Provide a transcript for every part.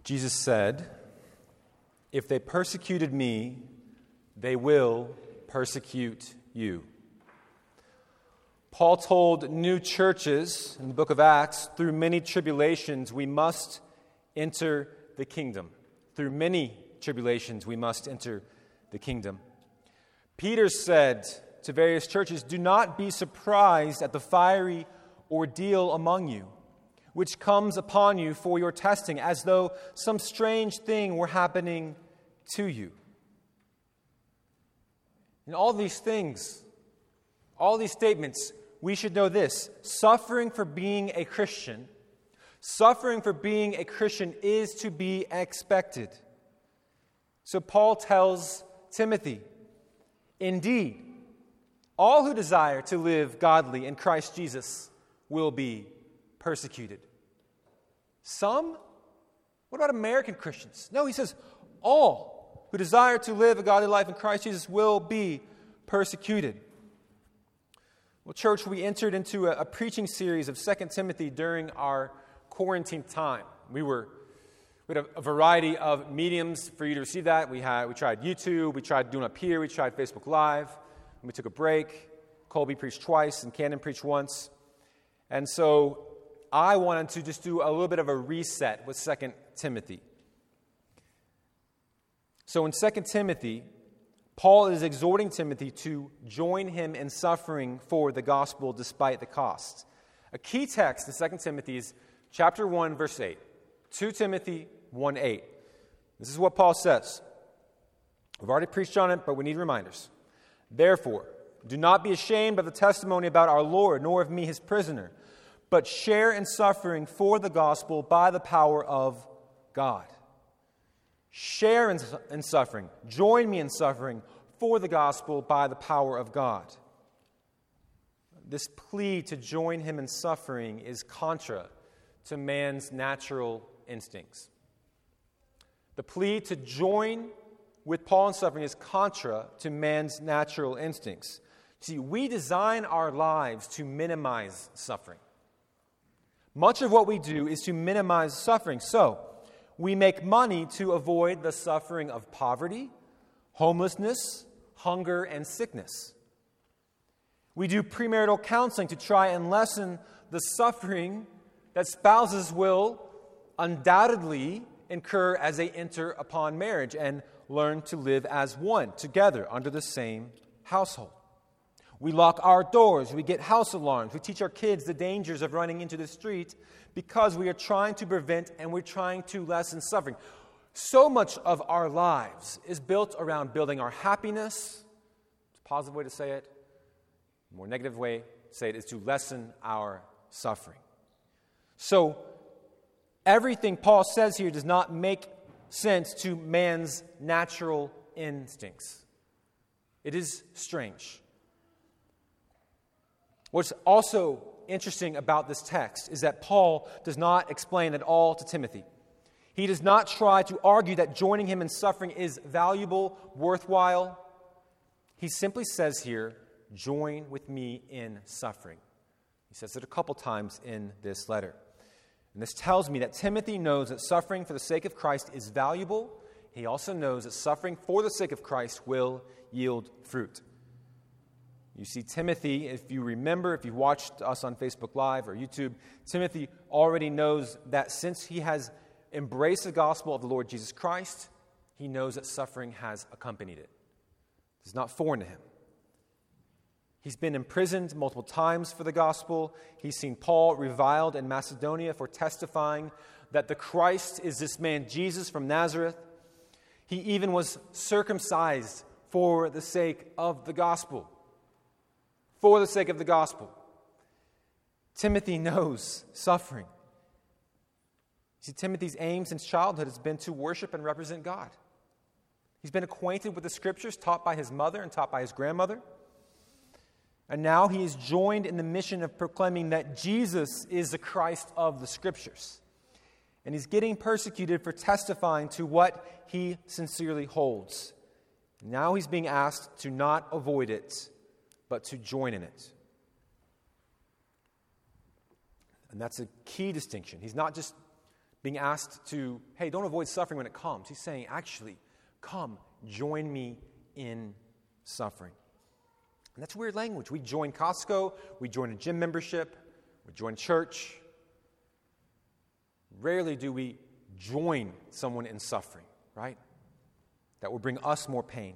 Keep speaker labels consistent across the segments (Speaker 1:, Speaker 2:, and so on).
Speaker 1: Jesus said, "If they persecuted me, they will persecute you." Paul told new churches in the book of Acts, through many tribulations we must enter the kingdom. Through many tribulations we must enter the kingdom. Peter said to various churches, "Do not be surprised at the fiery ordeal among you, which comes upon you for your testing, as though some strange thing were happening to you." And all these things, all these statements, we should know this: suffering for being a Christian is to be expected. So Paul tells Timothy, "Indeed, all who desire to live godly in Christ Jesus will be persecuted." Some? What about American Christians? No, he says all who desire to live a godly life in Christ Jesus will be persecuted. Well, church, we entered into a preaching series of 2 Timothy during our quarantine time. We had a variety of mediums for you to receive that. We tried YouTube, we tried doing up here, we tried Facebook Live, and we took a break. Colby preached twice, and Cannon preached once. And so I wanted to just do a little bit of a reset with 2 Timothy. So in 2 Timothy, Paul is exhorting Timothy to join him in suffering for the gospel despite the cost. A key text in 2 Timothy is chapter 1, verse 8. 2 Timothy 1:8. This is what Paul says. We've already preached on it, but we need reminders. "Therefore, do not be ashamed of the testimony about our Lord, nor of me, his prisoner, but share in suffering for the gospel by the power of God." Share in suffering. Join me in suffering for the gospel by the power of God. This plea to join him in suffering is contra to man's natural instincts. The plea to join with Paul in suffering is contra to man's natural instincts. See, we design our lives to minimize suffering. Much of what we do is to minimize suffering. So, we make money to avoid the suffering of poverty, homelessness, hunger, and sickness. We do premarital counseling to try and lessen the suffering that spouses will undoubtedly incur as they enter upon marriage and learn to live as one, together, under the same household. We lock our doors, we get house alarms, we teach our kids the dangers of running into the street because we are trying to prevent and we're trying to lessen suffering. So much of our lives is built around building our happiness. It's a positive way to say it. A more negative way to say it is to lessen our suffering. So, everything Paul says here does not make sense to man's natural instincts. It is strange. What's also interesting about this text is that Paul does not explain at all to Timothy. He does not try to argue that joining him in suffering is valuable, worthwhile. He simply says here, "Join with me in suffering." He says it a couple times in this letter. And this tells me that Timothy knows that suffering for the sake of Christ is valuable. He also knows that suffering for the sake of Christ will yield fruit. You see, Timothy, if you remember, if you watched us on Facebook Live or YouTube, Timothy already knows that since he has embraced the gospel of the Lord Jesus Christ, he knows that suffering has accompanied it. It's not foreign to him. He's been imprisoned multiple times for the gospel. He's seen Paul reviled in Macedonia for testifying that the Christ is this man Jesus from Nazareth. He even was circumcised for the sake of the gospel. For the sake of the gospel. Timothy knows suffering. See, Timothy's aim since childhood has been to worship and represent God. He's been acquainted with the Scriptures taught by his mother and taught by his grandmother. And now he is joined in the mission of proclaiming that Jesus is the Christ of the Scriptures. And he's getting persecuted for testifying to what he sincerely holds. Now he's being asked to not avoid it, but to join in it. And that's a key distinction. He's not just being asked to, hey, don't avoid suffering when it comes. He's saying, actually, come, join me in suffering. And that's weird language. We join Costco, we join a gym membership, we join church. Rarely do we join someone in suffering, right? That will bring us more pain.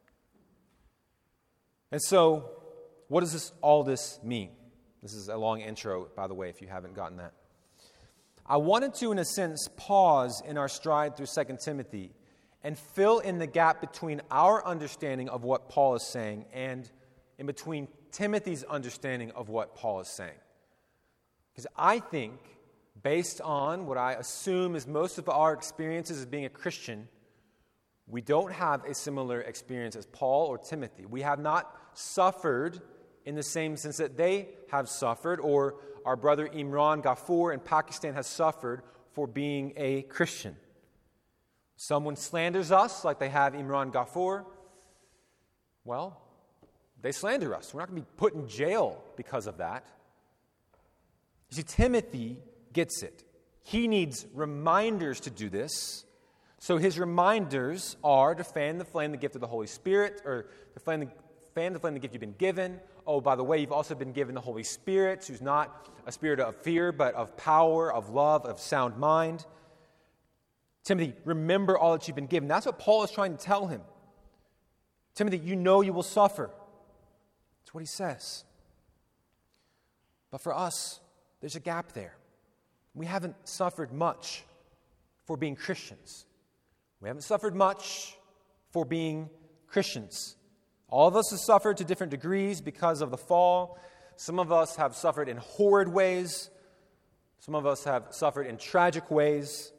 Speaker 1: And so, what does all this mean? This is a long intro, by the way, if you haven't gotten that. I wanted to, in a sense, pause in our stride through 2 Timothy and fill in the gap between our understanding of what Paul is saying and in between Timothy's understanding of what Paul is saying. Because I think, based on what I assume is most of our experiences as being a Christian, we don't have a similar experience as Paul or Timothy. We have not suffered in the same sense that they have suffered, or our brother Imran Ghafoor in Pakistan has suffered for being a Christian. Someone slanders us like they have Imran Ghafoor. Well, they slander us. We're not going to be put in jail because of that. You see, Timothy gets it. He needs reminders to do this. So his reminders are to fan the flame, the gift of the Holy Spirit, or to fan the flame, the gift you've been given. Oh, by the way, you've also been given the Holy Spirit, who's not a spirit of fear, but of power, of love, of sound mind. Timothy, remember all that you've been given. That's what Paul is trying to tell him. Timothy, you know you will suffer. That's what he says. But for us, there's a gap there. We haven't suffered much for being Christians. We haven't suffered much for being Christians. All of us have suffered to different degrees because of the fall. Some of us have suffered in horrid ways. Some of us have suffered in tragic ways.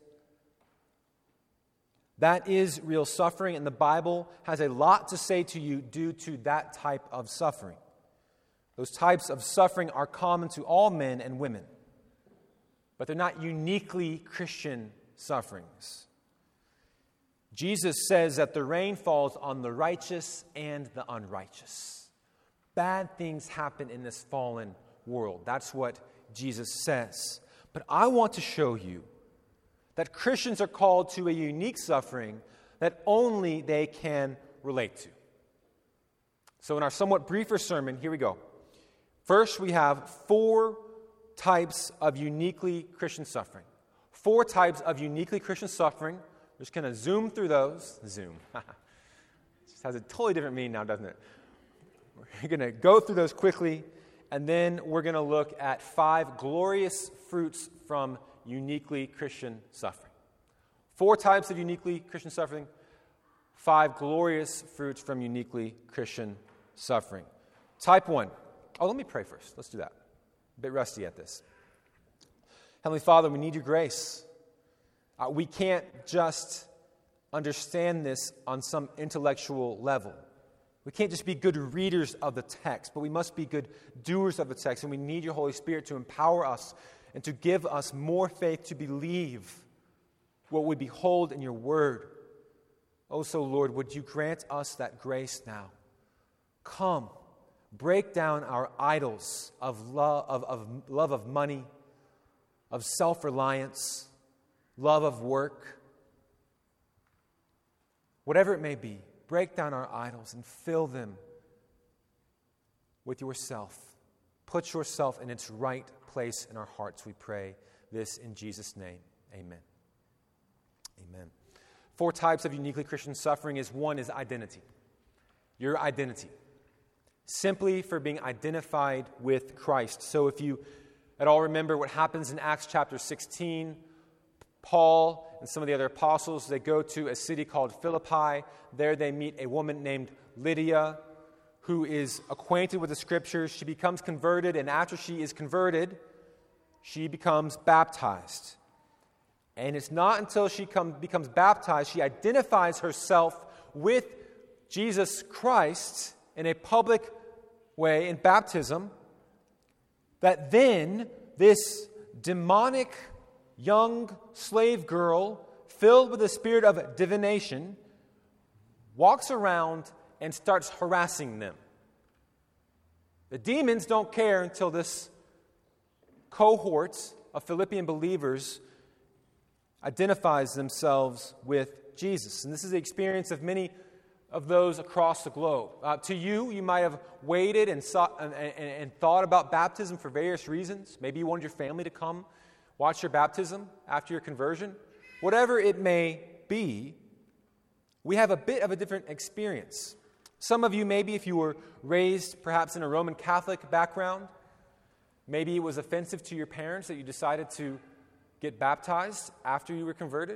Speaker 1: That is real suffering, and the Bible has a lot to say to you due to that type of suffering. Those types of suffering are common to all men and women, but they're not uniquely Christian sufferings. Jesus says that the rain falls on the righteous and the unrighteous. Bad things happen in this fallen world. That's what Jesus says. But I want to show you that Christians are called to a unique suffering that only they can relate to. So in our somewhat briefer sermon, here we go. First, we have 4 types of uniquely Christian suffering. 4 types of uniquely Christian suffering. We're just going to zoom through those. Zoom. It just has a totally different meaning now, doesn't it? We're going to go through those quickly, and then we're going to look at 5 glorious fruits from uniquely Christian suffering. 4 types of uniquely Christian suffering, 5 glorious fruits from uniquely Christian suffering. Type 1. Oh, let me pray first. Let's do that. A bit rusty at this. Heavenly Father, we need your grace. We can't just understand this on some intellectual level. We can't just be good readers of the text, but we must be good doers of the text, and we need your Holy Spirit to empower us and to give us more faith to believe what we behold in your word. Oh, so Lord, would you grant us that grace now? Come, break down our idols of love of money, of self-reliance, love of work. Whatever it may be, break down our idols and fill them with yourself. Put yourself in its right place in our hearts, we pray this in Jesus' name. Amen. Amen. 4 types of uniquely Christian suffering is 1 is identity. Your identity. Simply for being identified with Christ. So if you at all remember what happens in Acts chapter 16, Paul and some of the other apostles, they go to a city called Philippi. There they meet a woman named Lydia who is acquainted with the Scriptures. She becomes converted, and after she is converted, she becomes baptized. And it's not until she becomes baptized, she identifies herself with Jesus Christ in a public way in baptism, that then this demonic young slave girl, filled with the spirit of divination, walks around and starts harassing them. The demons don't care until this cohort of Philippian believers identifies themselves with Jesus. And this is the experience of many of those across the globe. To you, you might have waited and thought about baptism for various reasons. Maybe you wanted your family to come watch your baptism after your conversion. Whatever it may be, we have a bit of a different experience. Some of you, maybe if you were raised perhaps in a Roman Catholic background, maybe it was offensive to your parents that you decided to get baptized after you were converted.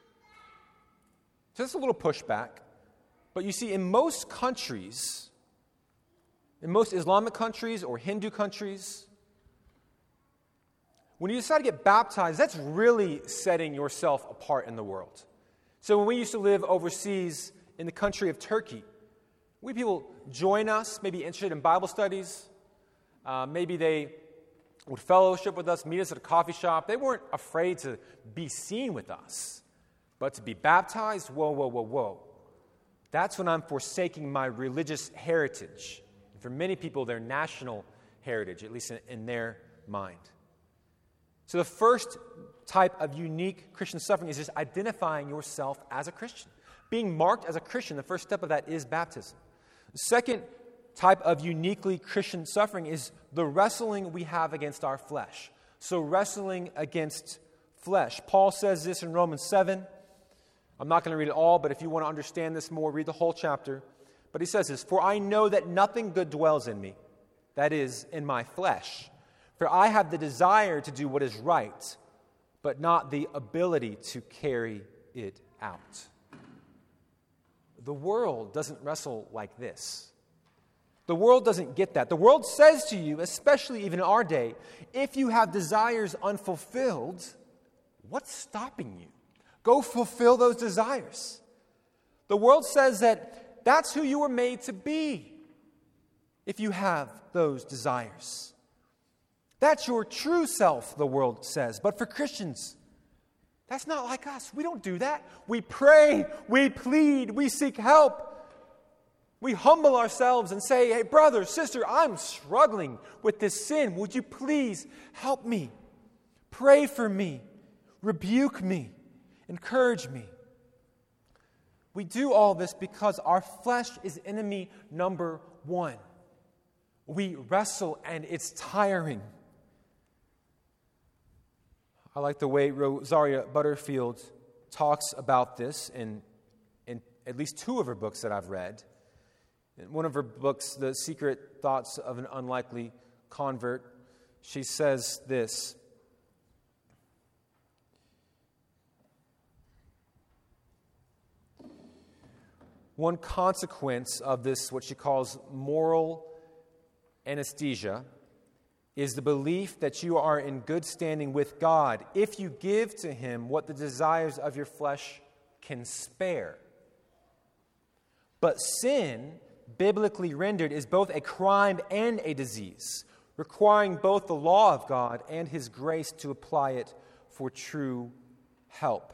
Speaker 1: Just a little pushback. But you see, in most countries, in most Islamic countries or Hindu countries, when you decide to get baptized, that's really setting yourself apart in the world. So when we used to live overseas in the country of Turkey, we had people join us, maybe interested in Bible studies. Maybe they would fellowship with us, meet us at a coffee shop. They weren't afraid to be seen with us. But to be baptized, whoa, whoa, whoa, whoa. That's when I'm forsaking my religious heritage. And for many people, their national heritage, at least in their mind. So the first type of unique Christian suffering is just identifying yourself as a Christian. Being marked as a Christian, the first step of that is baptism. The second type of uniquely Christian suffering is the wrestling we have against our flesh. So wrestling against flesh. Paul says this in Romans 7. I'm not going to read it all, but if you want to understand this more, read the whole chapter. But he says this, "For I know that nothing good dwells in me, that is, in my flesh. For I have the desire to do what is right, but not the ability to carry it out." The world doesn't wrestle like this. The world doesn't get that. The world says to you, especially even in our day, if you have desires unfulfilled, what's stopping you? Go fulfill those desires. The world says that that's who you were made to be if you have those desires. That's your true self, the world says. But for Christians, that's not like us. We don't do that. We pray, we plead, we seek help. We humble ourselves and say, "Hey, brother, sister, I'm struggling with this sin. Would you please help me? Pray for me. Rebuke me. Encourage me." We do all this because our flesh is enemy number one. We wrestle and it's tiring. I like the way Rosaria Butterfield talks about this in at least two of her books that I've read. In one of her books, The Secret Thoughts of an Unlikely Convert, she says this: "One consequence of this, what she calls moral anesthesia, is the belief that you are in good standing with God if you give to Him what the desires of your flesh can spare. But sin, biblically rendered, is both a crime and a disease, requiring both the law of God and His grace to apply it for true help."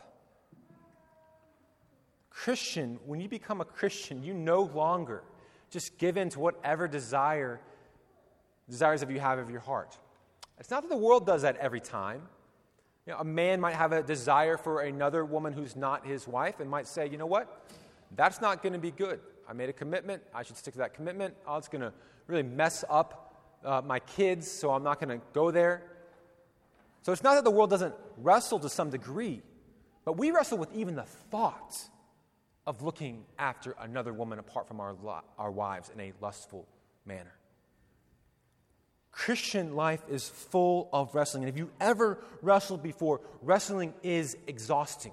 Speaker 1: Christian, when you become a Christian, you no longer just give in to whatever desires of you have of your heart. It's not that the world does that every time. A man might have a desire for another woman who's not his wife and might say, "You know what? That's not going to be good. I made a commitment. I should stick to that commitment. Oh, it's going to really mess up my kids, so I'm not going to go there." So it's not that the world doesn't wrestle to some degree, but we wrestle with even the thought of looking after another woman apart from our wives in a lustful manner. Christian life is full of wrestling. And if you ever wrestled before, wrestling is exhausting.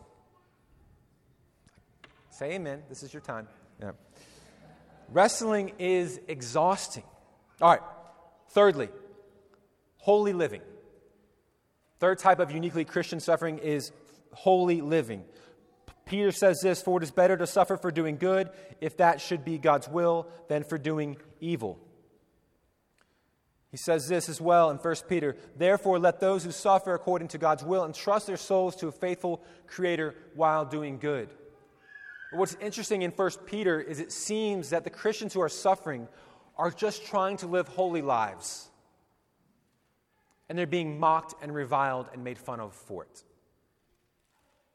Speaker 1: Say amen. This is your time. Yeah. Wrestling is exhausting. All right. Thirdly, holy living. Third type of uniquely Christian suffering is holy living. Peter says this, "For it is better to suffer for doing good, if that should be God's will, than for doing evil." He says this as well in 1 Peter, "Therefore let those who suffer according to God's will entrust their souls to a faithful Creator while doing good." What's interesting in 1 Peter is it seems that the Christians who are suffering are just trying to live holy lives. And they're being mocked and reviled and made fun of for it.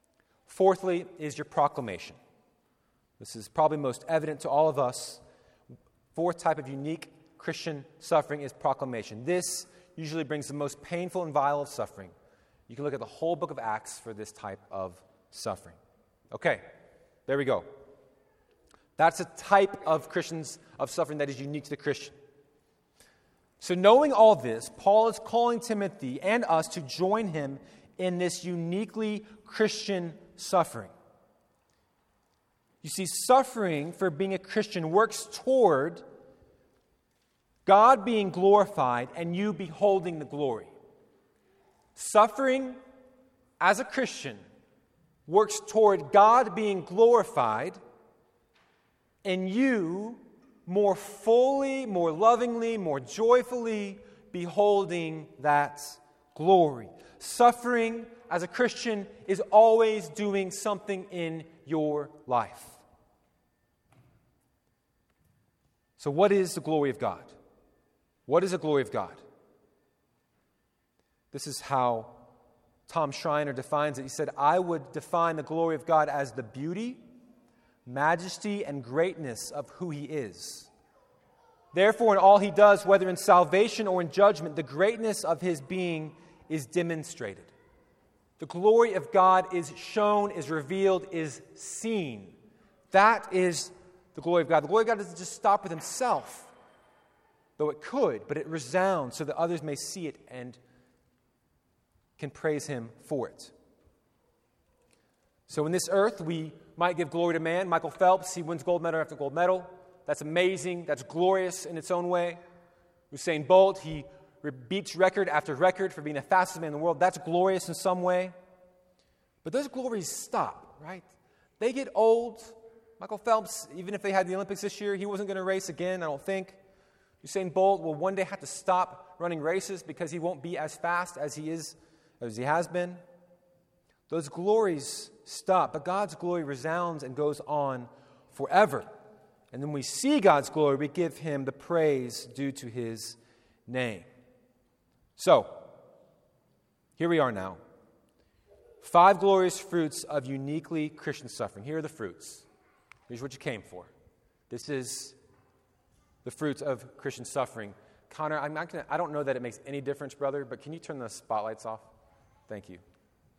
Speaker 1: Fourthly is your proclamation. This is probably most evident to all of us. Fourth type of unique Christian suffering is proclamation. This usually brings the most painful and vile of suffering. You can look at the whole book of Acts for this type of suffering. Okay, there we go. That's a type of suffering that is unique to the Christian. So knowing all this, Paul is calling Timothy and us to join him in this uniquely Christian suffering. You see, suffering for being a Christian works toward God being glorified and you beholding the glory. Suffering as a Christian works toward God being glorified and you more fully, more lovingly, more joyfully beholding that glory. Suffering as a Christian is always doing something in your life. So what is the glory of God? What is the glory of God? This is how Tom Schreiner defines it. He said, I would define the glory of God as the beauty, majesty, and greatness of who He is. Therefore, in all He does, whether in salvation or in judgment, the greatness of His being is demonstrated. The glory of God is shown, is revealed, is seen. That is the glory of God. The glory of God doesn't just stop with Himself, though it could, but it resounds so that others may see it and can praise Him for it. So in this earth, we might give glory to man. Michael Phelps, he wins gold medal after gold medal. That's amazing. That's glorious in its own way. Usain Bolt, he beats record after record for being the fastest man in the world. That's glorious in some way. But those glories stop, right? They get old. Michael Phelps, even if they had the Olympics this year, he wasn't going to race again, I don't think. Usain Bolt will one day have to stop running races because he won't be as fast as he has been. Those glories stop, but God's glory resounds and goes on forever. And when we see God's glory, we give Him the praise due to His name. So, here we are now. 5 glorious fruits of uniquely Christian suffering. Here are the fruits. Here's what you came for. This is the fruits of Christian suffering. Connor, I don't know that it makes any difference, brother, but can you turn the spotlights off? Thank you.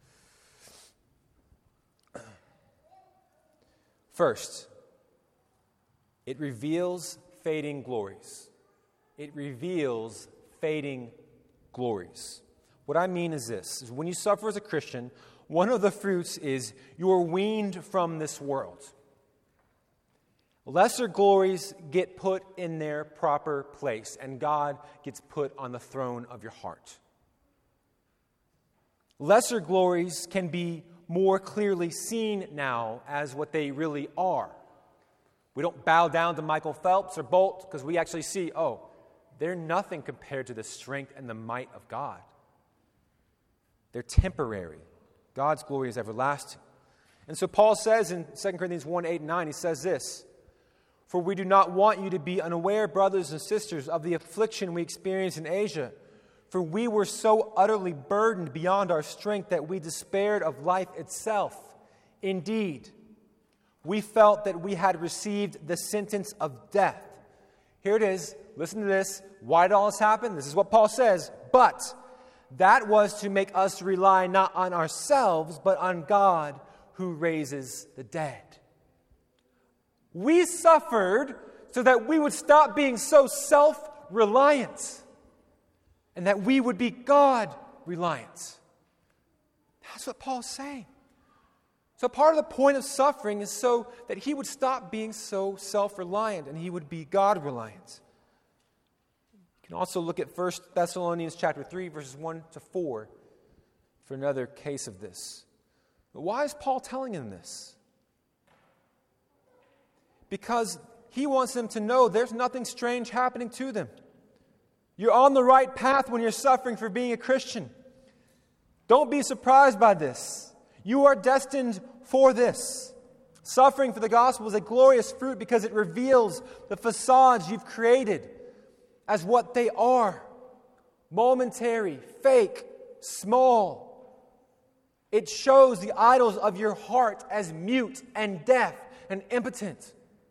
Speaker 1: First, it reveals fading glories. It reveals fading glories. What I mean is this, is when you suffer as a Christian, one of the fruits is you're weaned from this world. Lesser glories get put in their proper place, and God gets put on the throne of your heart. Lesser glories can be more clearly seen now as what they really are. We don't bow down to Michael Phelps or Bolt because we actually see, they're nothing compared to the strength and the might of God. They're temporary. God's glory is everlasting. And so Paul says in 2 Corinthians 1, 8 and 9, he says this, "For we do not want you to be unaware, brothers and sisters, of the affliction we experienced in Asia. For we were so utterly burdened beyond our strength that we despaired of life itself. Indeed, we felt that we had received the sentence of death." Here it is. Listen to this. Why did all this happen? This is what Paul says. "But that was to make us rely not on ourselves, but on God who raises the dead." We suffered so that we would stop being so self-reliant and that we would be God-reliant. That's what Paul's saying. So part of the point of suffering is so that he would stop being so self-reliant and he would be God-reliant. You can also look at 1 Thessalonians chapter 3, verses 1 to 4 for another case of this. But why is Paul telling them this? Because he wants them to know there's nothing strange happening to them. You're on the right path when you're suffering for being a Christian. Don't be surprised by this. You are destined for this. Suffering for the gospel is a glorious fruit because it reveals the facades you've created as what they are. Momentary, fake, small. It shows the idols of your heart as mute and deaf and impotent.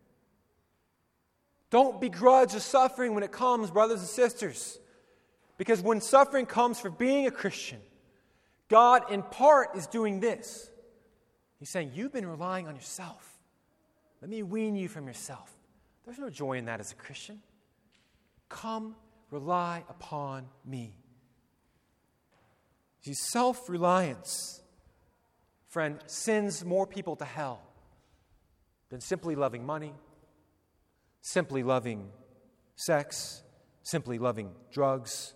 Speaker 1: Don't begrudge the suffering when it comes, brothers and sisters. Because when suffering comes for being a Christian, God in part is doing this. He's saying, you've been relying on yourself. Let me wean you from yourself. There's no joy in that as a Christian. Come, rely upon me. See, self-reliance, friend, sends more people to hell than simply loving money, simply loving sex, simply loving drugs.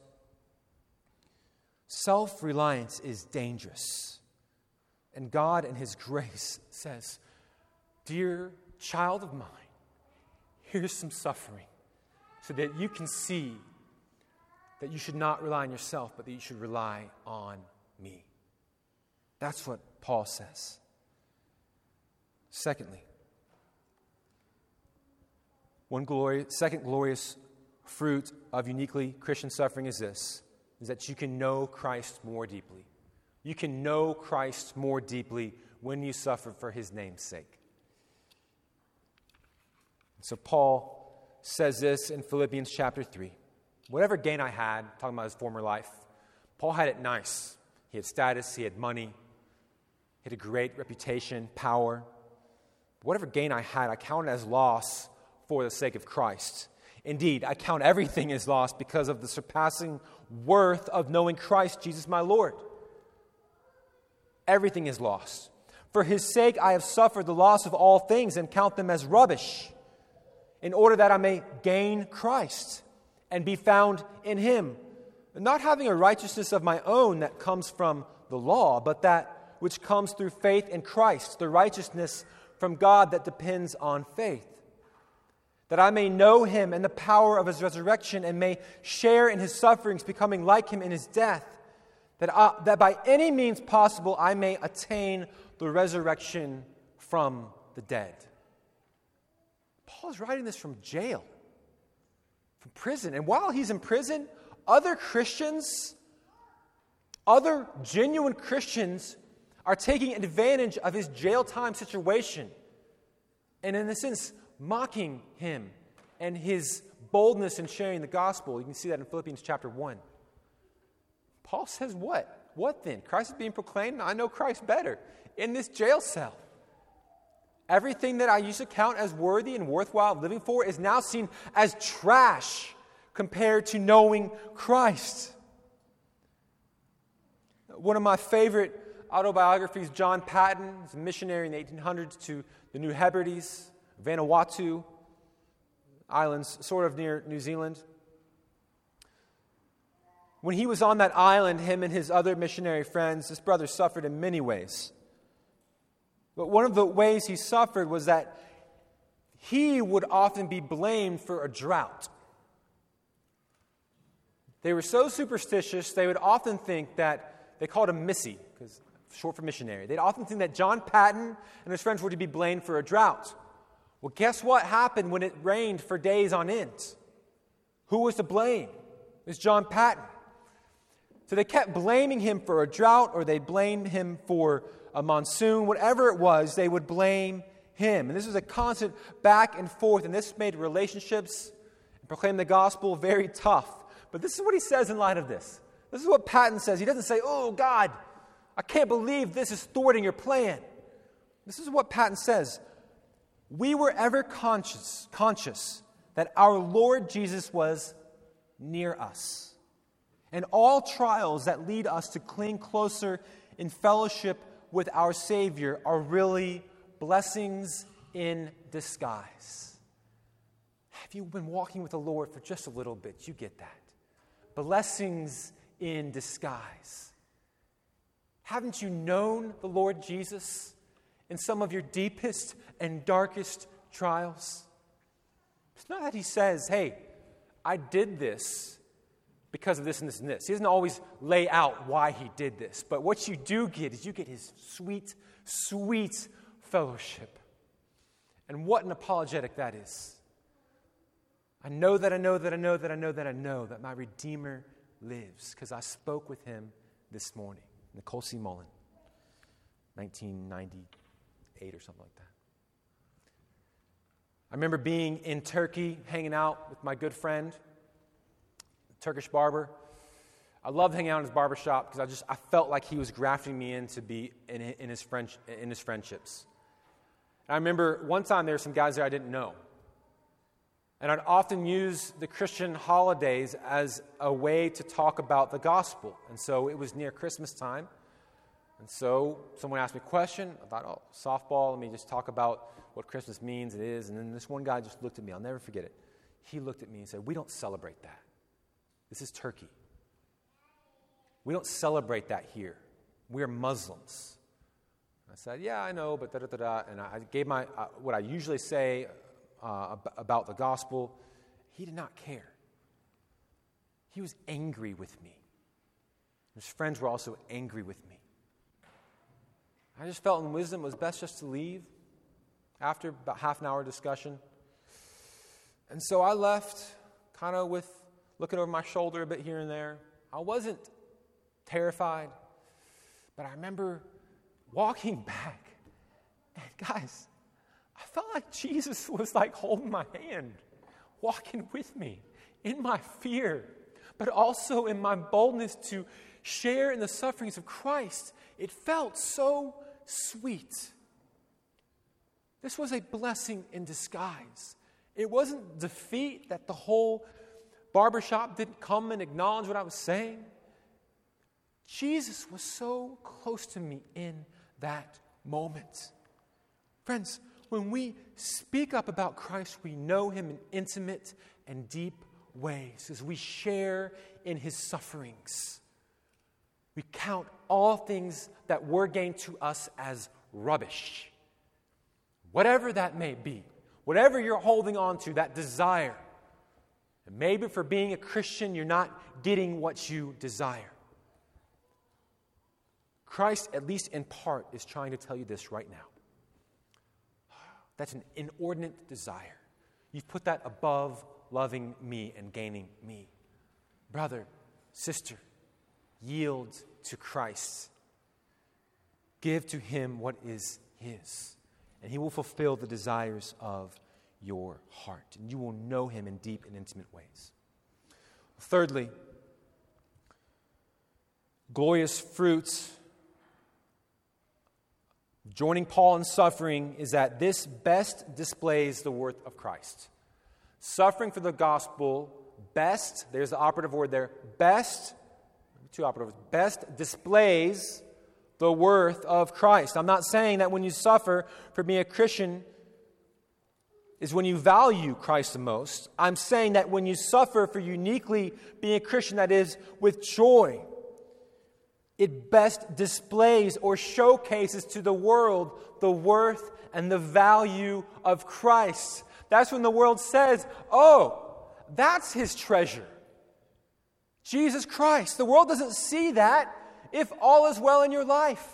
Speaker 1: Self-reliance is dangerous. And God in His grace says, dear child of mine, here's some suffering so that you can see that you should not rely on yourself, but that you should rely on me. That's what Paul says. Secondly, second glorious fruit of uniquely Christian suffering is this, is that you can know Christ more deeply. You can know Christ more deeply when you suffer for His name's sake. So Paul says this in Philippians chapter 3. Whatever gain I had, talking about his former life, Paul had it nice. He had status, he had money, he had a great reputation, power. Whatever gain I had, I count it as loss for the sake of Christ. Indeed, I count everything as loss because of the surpassing worth of knowing Christ Jesus my Lord. Everything is lost. For His sake I have suffered the loss of all things and count them as rubbish, in order that I may gain Christ and be found in Him, not having a righteousness of my own that comes from the law, but that which comes through faith in Christ, the righteousness from God that depends on faith, that I may know Him and the power of His resurrection and may share in His sufferings, becoming like Him in His death, that by any means possible I may attain the resurrection from the dead. Paul's writing this from jail, from prison. And while he's in prison, other Christians, other genuine Christians are taking advantage of his jail time situation and in a sense mocking him and his boldness in sharing the gospel. You can see that in Philippians chapter 1. Paul says what? What then? Christ is being proclaimed? I know Christ better in this jail cell. Everything that I used to count as worthy and worthwhile living for is now seen as trash compared to knowing Christ. One of my favorite autobiographies, John Paton, is a missionary in the 1800s to the New Hebrides, Vanuatu Islands, sort of near New Zealand. When he was on that island, him and his other missionary friends, this brother suffered in many ways. But one of the ways he suffered was that he would often be blamed for a drought. They were so superstitious, they would often think that, they called him Missy, because short for missionary. They'd often think that John Paton and his friends were to be blamed for a drought. Well, guess what happened when it rained for days on end? Who was to blame? It was John Paton. So they kept blaming him for a drought, or they blamed him for a monsoon. Whatever it was, they would blame him. And this was a constant back and forth, and this made relationships and proclaim the gospel very tough. But this is what he says in light of this. This is what Paton says. He doesn't say, oh, God, I can't believe this is thwarting your plan. This is what Paton says. We were ever conscious that our Lord Jesus was near us. And all trials that lead us to cling closer in fellowship with our Savior are really blessings in disguise. Have you been walking with the Lord for just a little bit? You get that. Blessings in disguise. Haven't you known the Lord Jesus in some of your deepest and darkest trials? It's not that he says, hey, I did this because of this and this and this. He doesn't always lay out why he did this. But what you do get is you get his sweet, sweet fellowship. And what an apologetic that is. I know that my Redeemer lives because I spoke with him this morning. Nicole C. Mullen. 1998 or something like that. I remember being in Turkey, hanging out with my good friend, Turkish barber. I loved hanging out in his barbershop because I felt like he was grafting me in to be in his friendships. And I remember one time there were some guys there I didn't know. And I'd often use the Christian holidays as a way to talk about the gospel. And so it was near Christmas time. And so someone asked me a question. I thought, softball, let me just talk about what Christmas means, it is. And then this one guy just looked at me. I'll never forget it. He looked at me and said, "We don't celebrate that. This is Turkey. We don't celebrate that here. We are Muslims." I said, "Yeah, I know, but da-da-da-da." And I gave my what I usually say about the gospel. He did not care. He was angry with me. His friends were also angry with me. I just felt in wisdom it was best just to leave after about half an hour discussion. And so I left kind of with looking over my shoulder a bit here and there. I wasn't terrified, but I remember walking back, and guys, I felt like Jesus was like holding my hand, walking with me in my fear, but also in my boldness to share in the sufferings of Christ. It felt so sweet. This was a blessing in disguise. It wasn't defeat that the whole barbershop didn't come and acknowledge what I was saying. Jesus was so close to me in that moment. Friends, when we speak up about Christ, we know him in intimate and deep ways as we share in his sufferings. We count all things that were gained to us as rubbish. Whatever that may be, whatever you're holding on to, that desire. And maybe for being a Christian, you're not getting what you desire. Christ, at least in part, is trying to tell you this right now. That's an inordinate desire. You've put that above loving me and gaining me. Brother, sister, yield to Christ. Give to him what is his, and he will fulfill the desires of your heart, and you will know him in deep and intimate ways. Thirdly, glorious fruits. Joining Paul in suffering is that this best displays the worth of Christ. Suffering for the gospel, best, there's the operative word there, best, two operatives, best displays the worth of Christ. I'm not saying that when you suffer for being a Christian is when you value Christ the most. I'm saying that when you suffer for uniquely being a Christian, that is, with joy, it best displays or showcases to the world the worth and the value of Christ. That's when the world says, "Oh, that's his treasure. Jesus Christ." The world doesn't see that if all is well in your life.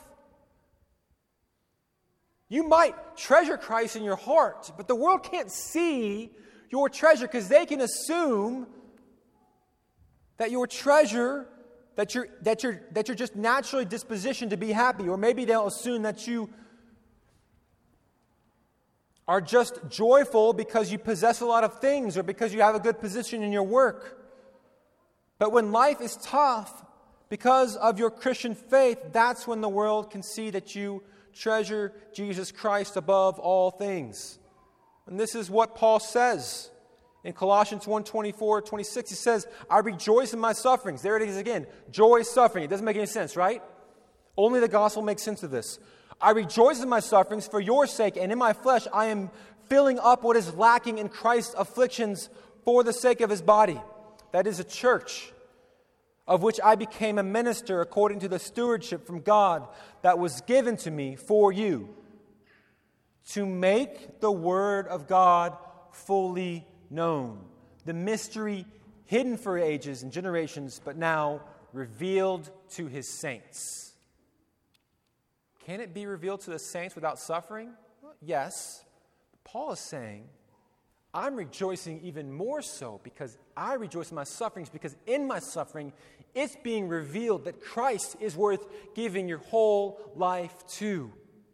Speaker 1: You might treasure Christ in your heart, but the world can't see your treasure because they can assume that your treasure, that you're just naturally dispositioned to be happy, or maybe they'll assume that you are just joyful because you possess a lot of things or because you have a good position in your work. But when life is tough because of your Christian faith, that's when the world can see that you treasure Jesus Christ above all things. And this is what Paul says in Colossians 1:24-26. He says, "I rejoice in my sufferings." There it is again. Joy, suffering. It doesn't make any sense, right? Only the gospel makes sense of this. "I rejoice in my sufferings for your sake, and in my flesh I am filling up what is lacking in Christ's afflictions for the sake of his body." That is a church, of which I became a minister according to the stewardship from God that was given to me for you, to make the word of God fully known, the mystery hidden for ages and generations, but now revealed to his saints. Can it be revealed to the saints without suffering? Well, yes. Paul is saying, I'm rejoicing even more so because I rejoice in my sufferings, because in my suffering, it's being revealed that Christ is worth giving your whole life to.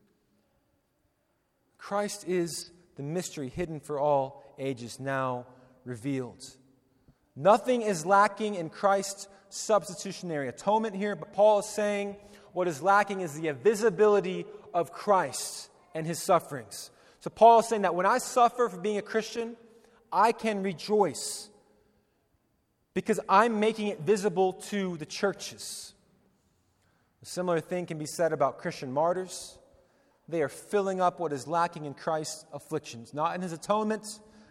Speaker 1: Christ is the mystery hidden for all ages, now revealed. Nothing is lacking in Christ's substitutionary atonement here, but Paul is saying what is lacking is the visibility of Christ and his sufferings. So Paul is saying that when I suffer for being a Christian, I can rejoice because I'm making it visible to the churches. A similar thing can be said about Christian martyrs. They are filling up what is lacking in Christ's afflictions, not in his atonement,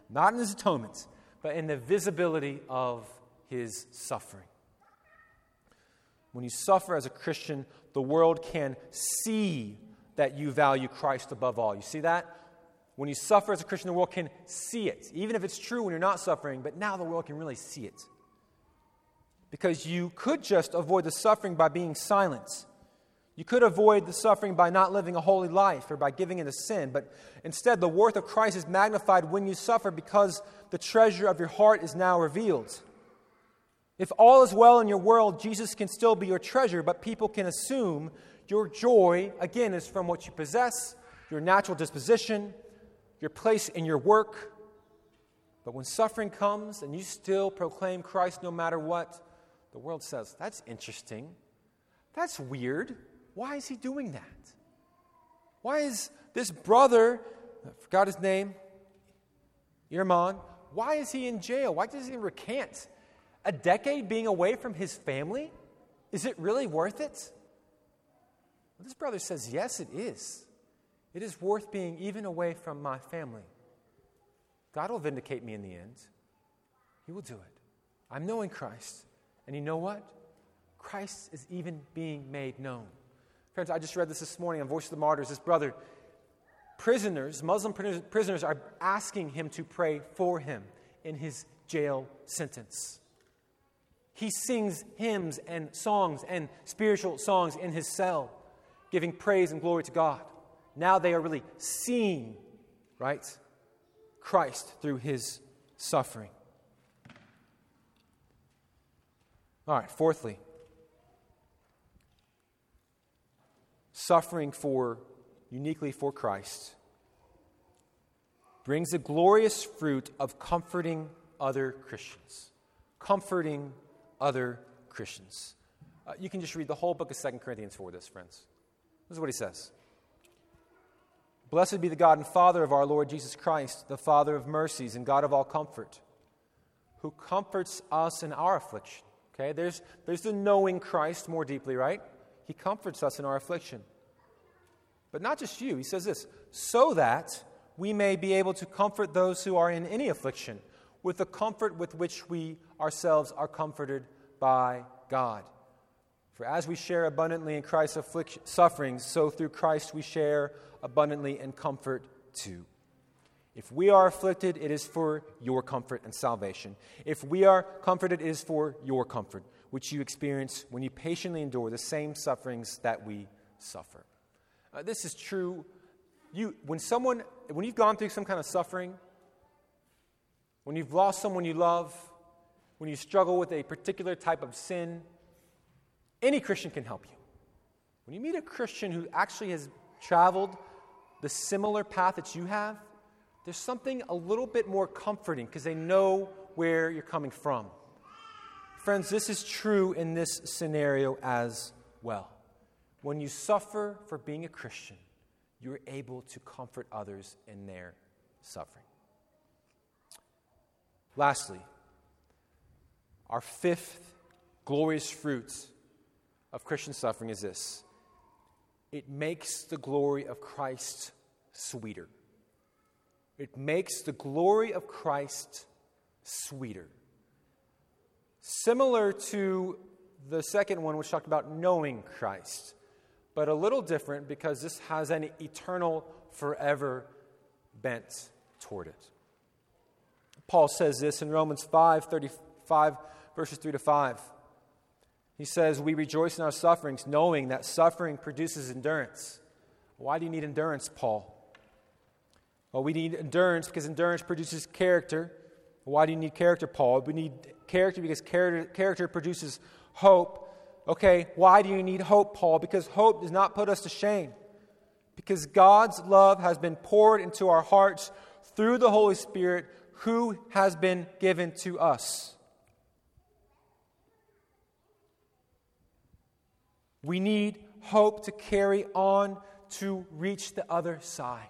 Speaker 1: but in the visibility of his suffering. When you suffer as a Christian, the world can see that you value Christ above all. You see that? When you suffer as a Christian, the world can see it. Even if it's true when you're not suffering, but now the world can really see it. Because you could just avoid the suffering by being silent. You could avoid the suffering by not living a holy life or by giving into sin. But instead, the worth of Christ is magnified when you suffer because the treasure of your heart is now revealed. If all is well in your world, Jesus can still be your treasure, but people can assume your joy, again, is from what you possess, your natural disposition, your place in your work. But when suffering comes and you still proclaim Christ no matter what, the world says, that's interesting. That's weird. Why is he doing that? Why is this brother, I forgot his name, Irman, why is he in jail? Why does he recant? A decade being away from his family? Is it really worth it? Well, this brother says, yes, it is. It is worth being even away from my family. God will vindicate me in the end. He will do it. I'm knowing Christ. And you know what? Christ is even being made known. Friends, I just read this morning on Voice of the Martyrs. This brother, Muslim prisoners are asking him to pray for him in his jail sentence. He sings hymns and songs and spiritual songs in his cell, giving praise and glory to God. Now they are really seeing, right, Christ through his suffering. All right, fourthly, suffering uniquely for Christ brings the glorious fruit of comforting other Christians. Comforting other Christians. You can just read the whole book of 2 Corinthians for this, friends. This is what he says. Blessed be the God and Father of our Lord Jesus Christ, the Father of mercies and God of all comfort, who comforts us in our affliction. Okay, there's the knowing Christ more deeply, right? He comforts us in our affliction. But not just you. He says this, so that we may be able to comfort those who are in any affliction with the comfort with which we ourselves are comforted by God. For as we share abundantly in Christ's sufferings, so through Christ we share abundantly in comfort too. If we are afflicted, it is for your comfort and salvation. If we are comforted, it is for your comfort, which you experience when you patiently endure the same sufferings that we suffer. This is true. When you've gone through some kind of suffering, when you've lost someone you love, when you struggle with a particular type of sin, any Christian can help you. When you meet a Christian who actually has traveled the similar path that you have, there's something a little bit more comforting because they know where you're coming from. Friends, this is true in this scenario as well. When you suffer for being a Christian, you're able to comfort others in their suffering. Lastly, our fifth glorious fruit of Christian suffering is this. It makes the glory of Christ sweeter. It makes the glory of Christ sweeter. Similar to the second one, which talked about knowing Christ, but a little different because this has an eternal, forever bent toward it. Paul says this in Romans 5:35, verses 3 to 5. He says, we rejoice in our sufferings, knowing that suffering produces endurance. Why do you need endurance, Paul? Well, we need endurance because endurance produces character. Why do you need character, Paul? We need character because character produces hope. Okay, why do you need hope, Paul? Because hope does not put us to shame. Because God's love has been poured into our hearts through the Holy Spirit who has been given to us. We need hope to carry on to reach the other side.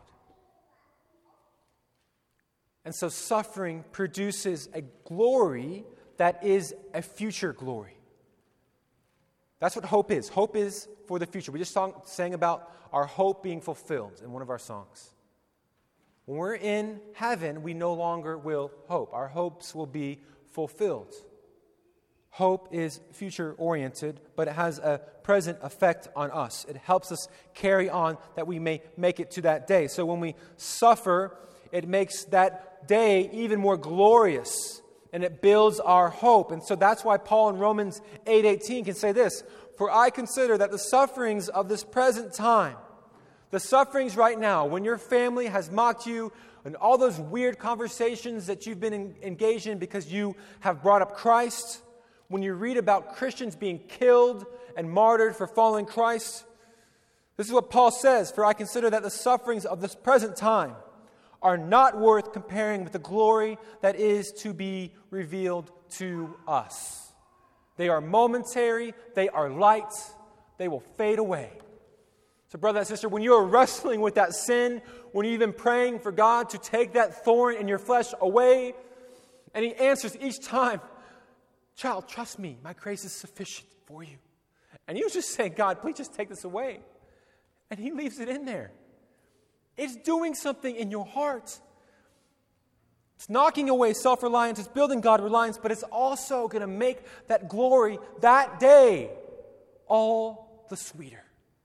Speaker 1: And so suffering produces a glory that is a future glory. That's what hope is. Hope is for the future. We just sang about our hope being fulfilled in one of our songs. When we're in heaven, we no longer will hope. Our hopes will be fulfilled. Hope is future-oriented, but it has a present effect on us. It helps us carry on that we may make it to that day. So when we suffer, it makes that day even more glorious, and it builds our hope. And so that's why Paul in Romans 8:18 can say this, "For I consider that the sufferings of this present time," the sufferings right now, when your family has mocked you, and all those weird conversations that you've been engaged in because you have brought up Christ, when you read about Christians being killed and martyred for following Christ, this is what Paul says, "For I consider that the sufferings of this present time are not worth comparing with the glory that is to be revealed to us. They are momentary, they are light, they will fade away." So brother and sister, when you are wrestling with that sin, when you've been praying for God to take that thorn in your flesh away, and He answers each time, "Child, trust me, my grace is sufficient for you." And you just say, "God, please just take this away." And He leaves it in there. It's doing something in your heart. It's knocking away self-reliance. It's building God-reliance. But it's also going to make that glory that day all the sweeter.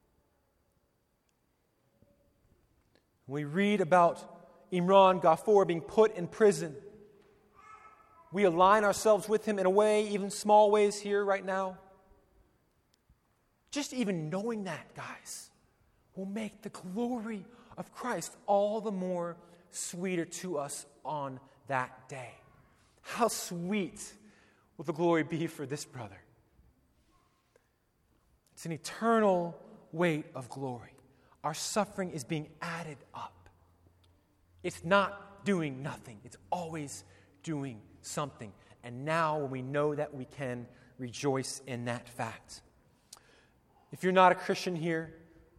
Speaker 1: We read about Imran Ghafoor being put in prison. We align ourselves with him in a way, even small ways here right now. Just even knowing that, guys, will make the glory of Christ all the more sweeter to us on that day. How sweet will the glory be for this brother? It's an eternal weight of glory. Our suffering is being added up. It's not doing nothing. It's always doing something. And now we know that we can rejoice in that fact. If you're not a Christian here,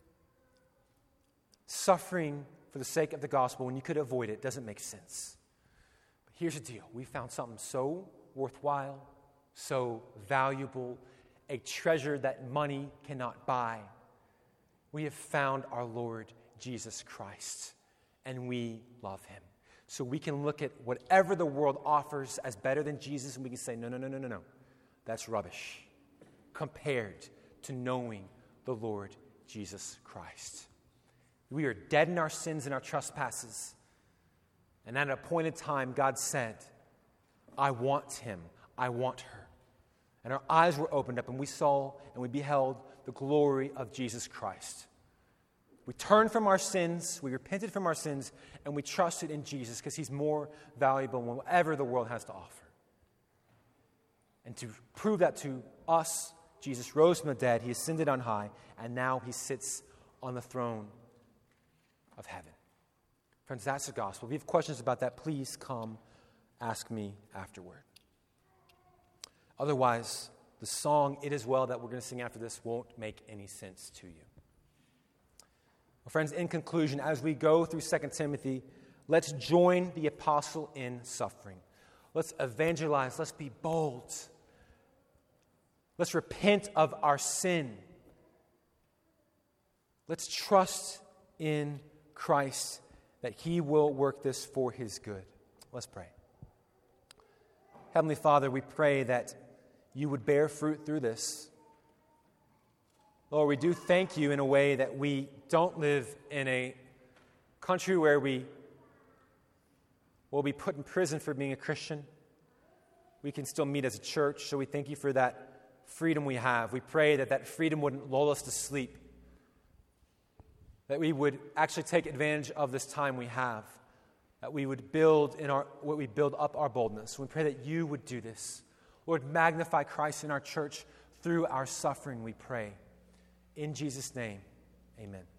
Speaker 1: suffering for the sake of the gospel when you could avoid it doesn't make sense. But here's the deal. We found something so worthwhile, so valuable, a treasure that money cannot buy. We have found our Lord Jesus Christ, and we love Him. So we can look at whatever the world offers as better than Jesus, and we can say, no. That's rubbish compared to knowing the Lord Jesus Christ. We are dead in our sins and our trespasses. And at an appointed time, God said, "I want him. I want her." And our eyes were opened up, and we saw and we beheld the glory of Jesus Christ. We turned from our sins, we repented from our sins, and we trusted in Jesus because He's more valuable than whatever the world has to offer. And to prove that to us, Jesus rose from the dead, He ascended on high, and now He sits on the throne of heaven. Friends, that's the gospel. If you have questions about that, please come ask me afterward. Otherwise, the song, "It Is Well," that we're going to sing after this won't make any sense to you. Well, friends, in conclusion, as we go through 2 Timothy, let's join the apostle in suffering. Let's evangelize. Let's be bold. Let's repent of our sin. Let's trust in Christ that He will work this for His good. Let's pray. Heavenly Father, we pray that You would bear fruit through this. Lord, we do thank You in a way that we don't live in a country where we will be put in prison for being a Christian. We can still meet as a church, so we thank You for that freedom we have. We pray that that freedom wouldn't lull us to sleep, that we would actually take advantage of this time we have that we would we build up our boldness. We pray that you would do this. Lord, magnify Christ in our church through our suffering, we pray. In Jesus' name, amen.